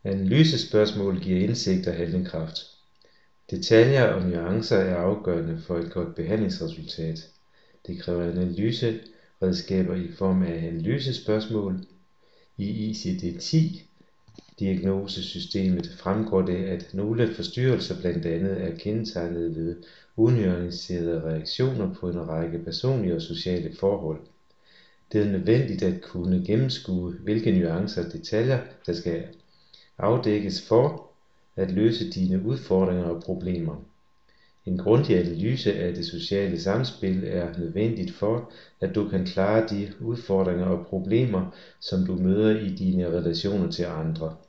Analysespørgsmål giver indsigt og handlekraft. Detaljer og nuancer er afgørende for et godt behandlingsresultat. Det kræver analyseredskaber i form af analysespørgsmål. I ICD-10 diagnosesystemet fremgår det, at nogle forstyrrelser blandt andet er kendetegnet ved unuancerede reaktioner på en række personlige og sociale forhold. Det er nødvendigt at kunne gennemskue, hvilke nuancer og detaljer, der skal afdækkes for at løse dine udfordringer og problemer. En grundig analyse af det sociale samspil er nødvendigt for, at du kan klare de udfordringer og problemer, som du møder i dine relationer til andre.